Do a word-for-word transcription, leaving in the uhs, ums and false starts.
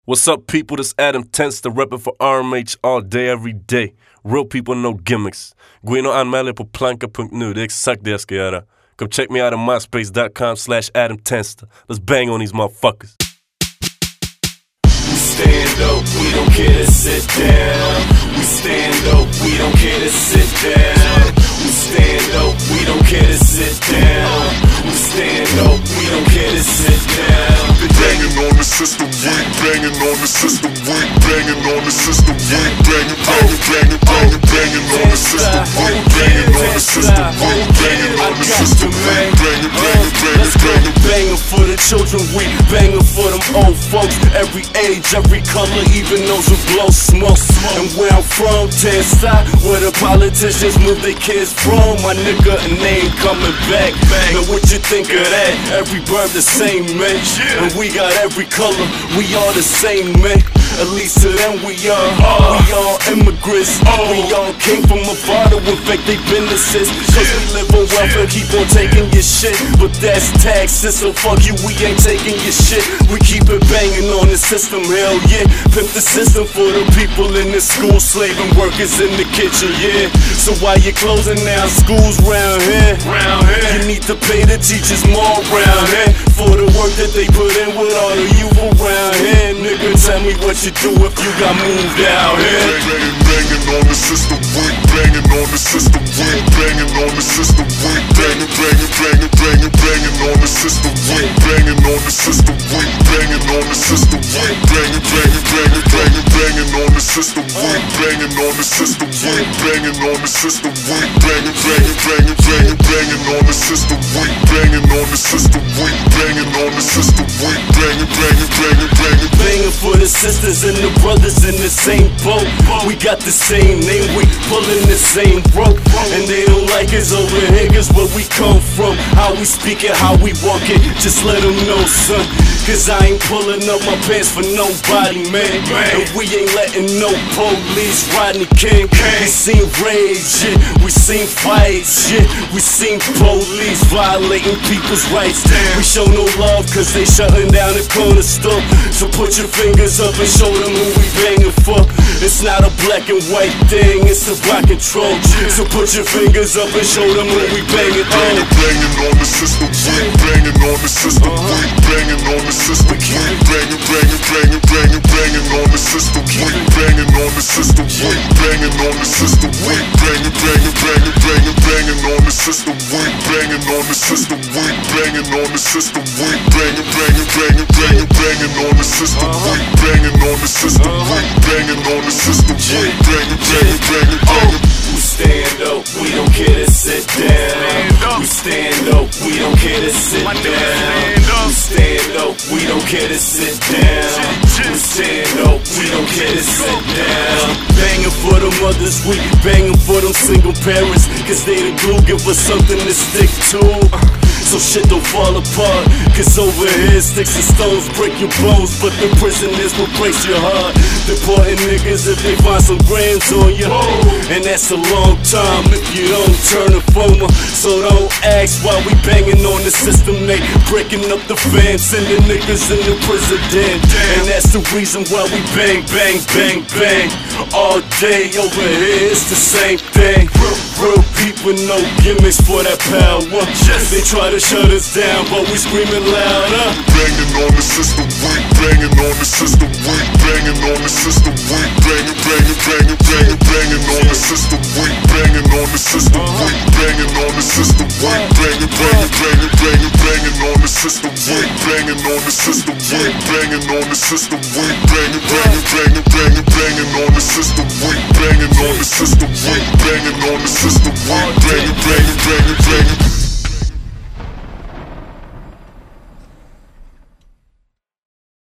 What's up, people? This Adam Tensta, repping for R M H all day, every day. Real people, no gimmicks. Gå in och anmäl er på planka punkt nu, det är exakt det jag ska göra. Come check me out at myspace.com slash Adam Tensta. Let's bang on these motherfuckers. We stand up, we don't care to sit down. We stand up, we don't care to sit down. We stand up, we don't care to sit down. We stand up, we don't care to sit down. Banging on the system, we banging on the system, we banging on the system, we banging, banging, banging, banging, banging on the system, we banging on the system, we banging on the system, we banging, banging, banging, banging, banging for the children, we banging for them old folks. Every age, every color, even those who blow smoke. And where I'm from, Tensta, where the politicians move their kids from, my nigga, and they ain't coming back. Now what you think of that? Every bird the same, man. And we got every color, we all the same, man. At least to them we are. We all immigrants. We all came from a bottle with fake they businesses. Cause we live on welfare, keep on taking your shit. But that's taxes, so fuck you, we ain't taking your shit. We keep it banging on the system, hell yeah. Pimp the system for the people in the school, slaving workers in the kitchen, yeah. So why you closing down schools round here? Round here. You need to pay the teachers more round here for the work that they put in with all the youth around here. Nigga, tell me what you do if you got moved out here. Banging, banging on the system, we banging on the system, we banging on the system, we banging, banging, banging, banging, banging on the system, we banging on the system, we banging on the system, we banging, banging, banging, banging, banging on the system, we banging on the system, we banging on the system, we banging, banging, banging, banging, banging on the system, we banging on the system, we banging on the system, we banging, banging, banging, banging, banging for the sisters and the brothers in the same boat. We got the same name, we pulling the same rope. And they don't like us over here, cause where we come from, how we speak it, how we walk it, just let them know, son. Cause I ain't pulling up my pants for nobody, man. And we ain't letting no police Rodney King. We seen rage, shit, we seen fights, shit, we seen police violating people's rights. We show no love cause they shutting down the corner store. So put your fingers up and show them who we banging for. It's not a black and white thing, it's a black control. So put your fingers up and show them who we banging on. Banging, banging on the system, we banging on the system, we banging on the system, we banging, banging, banging, banging, banging on the system, we banging on the system, we banging on the system, we banging, banging, banging, banging, banging on the system, we banging on the system, we banging on the system, we banging, banging, banging, banging, banging on the system, we banging on the system, we banging on the system, we banging, banging, banging, banging. We stand up, we don't care to sit down. We stand up, we don't care to sit down. We stand up, we don't care to sit down. We stand up, we don't care to sit down. Banging for the mothers, we banging for them single parents. Cause they the glue, give us something to stick to. So shit don't fall apart. Cause over here sticks and stones break your bones, but the prisoners will break your heart. Deporting niggas if they find some grams on you. And that's a long time if you don't turn a phone. So don't ask why we banging on the system. They breaking up the fence and the niggas in the prison den. And that's the reason why we bang, bang, bang, bang all day. Over here it's the same thing. Real, real people, no gimmicks for that power. They try to shut us down, but we screaming louder. Banging on the system, we banging on the system, we banging on the system, we banging, banging, banging, banging, banging on the system, we banging on the system, we banging on the system, we banging, banging, banging, banging, banging on the system, we banging on the system, we banging on the system, we banging, banging, banging, banging, banging on the system, we banging on the system, we banging on the system, we banging, banging, banging, banging.